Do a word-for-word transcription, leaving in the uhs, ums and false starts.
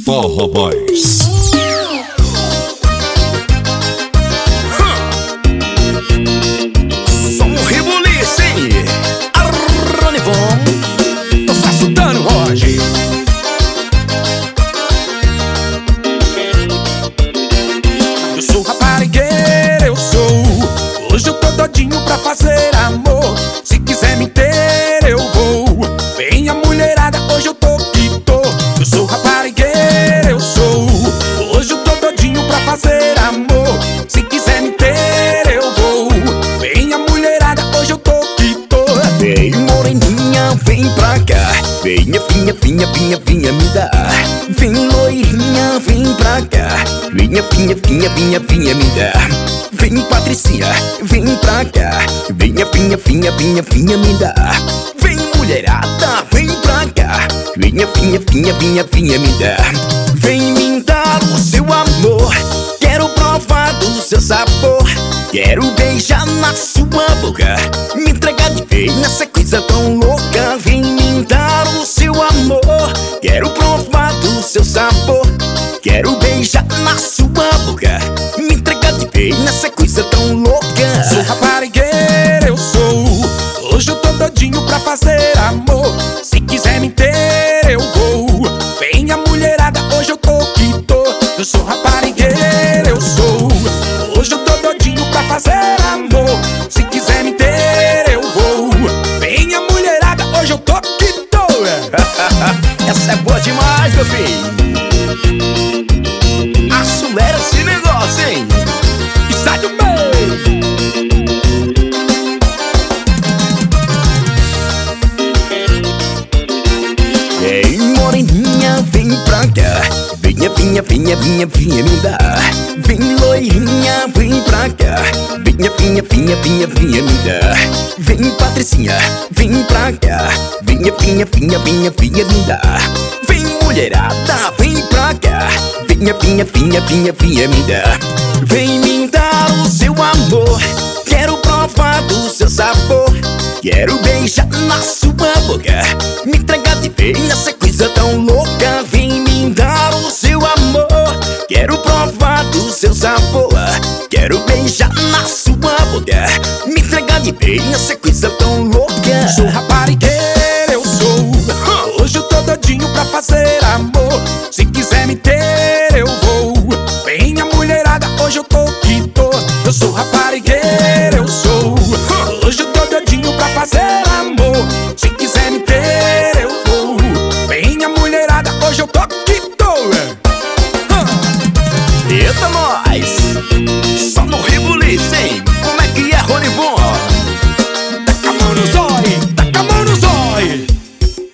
Forró Boys. Som rebuliço, hein? Arronivon, tô sassudando hoje. Eu sou raparigueiro, eu sou. Hoje eu tô todinho pra fazer amor. Se quiser me ter, eu vou. Venha mulherada, hoje eu tô que tô. Eu sou raparigueiro, eu sou. Hoje eu tô todinho pra fazer amor. Se quiser me ter, eu vou. Venha mulherada, hoje eu tô que tô. Vem moreninha, vem pra cá. Venha, vinha, vinha, vinha, vinha me dar. Vem loirinha, vem pra cá. Vinha, vinha, vinha, vinha, vinha me dar. Vem Patricinha, vem pra cá. Vinha, vinha, vinha, vinha, vinha me dar. Vem mulherada, vem pra cá. Vinha, vinha, vinha, vinha, vinha me dar. Vem me dar o seu amor. Quero provar do seu sabor. Quero beijar na sua boca. Me entregar de vez nessa coisa tão louca. Vem me dar o seu amor. Quero provar do seu sabor. Quero beijar na sua boca. Me entregar de vez nessa coisa tão louca. Sou raparigueiro, eu sou. Hoje eu tô todinho pra fazer amor. Se quiser me ter, eu vou. Venha mulherada, hoje eu tô que tô. Eu sou raparigueiro, eu sou. Hoje eu tô todinho pra fazer amor. Se quiser me ter, eu vou. Venha mulherada, hoje eu tô que tô. Essa é boa demais, meu filho. Acelera esse negócio, hein? E sai do meio. Vem moreninha, vem pra cá. Vinha, vinha, vinha, vinha, vinha me dar. Vem loirinha, vem pra cá. Vinha, vinha, vinha, vinha, vinha me dar. Vem Patricinha, vem pra cá. Vinha, vinha, vinha, vinha, vinha me dar. Vem mulherada, vem pra cá. Vinha, vinha, vinha, vinha, vinha me dar. Vem me dar o seu amor. Quero provar do seu sabor. Quero beijar na sua boca. Me entregar de vez nessa coisa tão louca. Vem me dar o seu amor. Quero provar do seu sabor. Quero beijar na sua boca. Me entregar de vez nessa coisa tão louca. Sou raparigueiro, eu sou. Hoje eu tô todinho pra fazer amor. Se quiser me ter, eu vou. Venha mulherada, hoje eu tô que tô. Eu sou raparigueiro, eu sou. Hoje eu tô todinho pra fazer amor. Se quiser me ter, eu vou. Venha mulherada, hoje eu tô que tô. Eita, nós!